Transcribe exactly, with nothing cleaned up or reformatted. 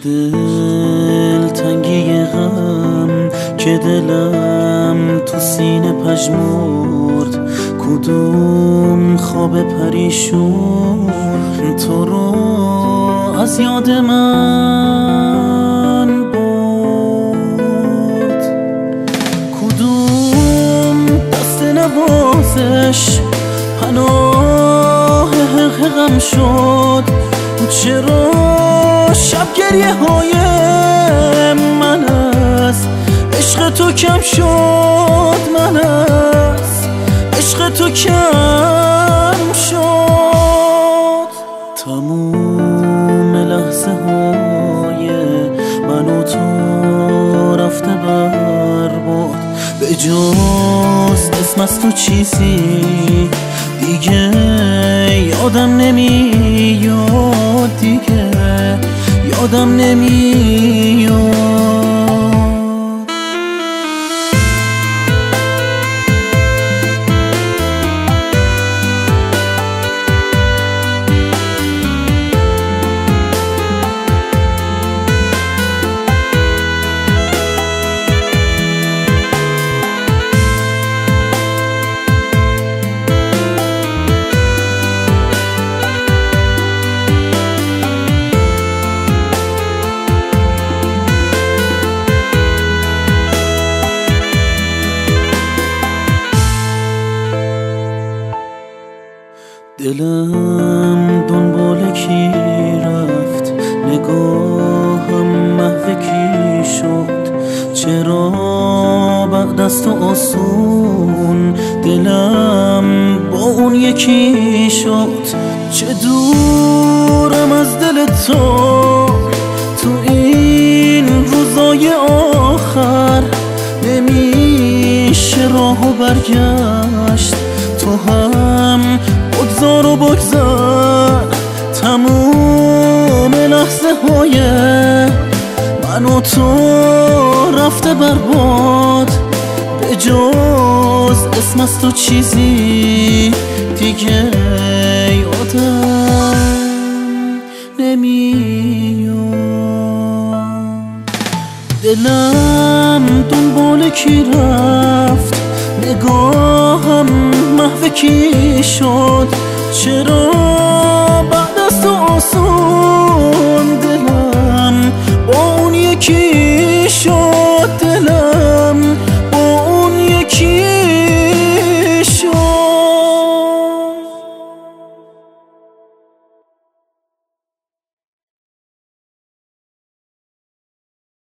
دل تنگی غم که دلم تو سینه پژمرد، کدوم خواب پریشون تو رو از یاد من برد، کدوم دست نوازش پناه غم شد، چرا شب گریه های من از عشق تو کم شد، من از عشق تو کم شد. تموم لحظه های من و تو رفته برباد، به جز اسم از تو چیزی دیگه یادم نمیاد، دیگه یادم نمیاد. دلم دنبال کی رفت، نگاهم محو کی شد، چرا بعد از تو آسون دلم با اون یکی شد. چه دورم از دل تو تو این روزای آخر، نمیشه راهو برگشت، تو هم بگذار و بگذار. تموم لحظه های من و تو رفته برباد، به جز اسم از تو چیزی دیگه یادم نمیاد. دلم دنبال کی رفت، نگاهم محو کی شد، چرا بعد از تو آسون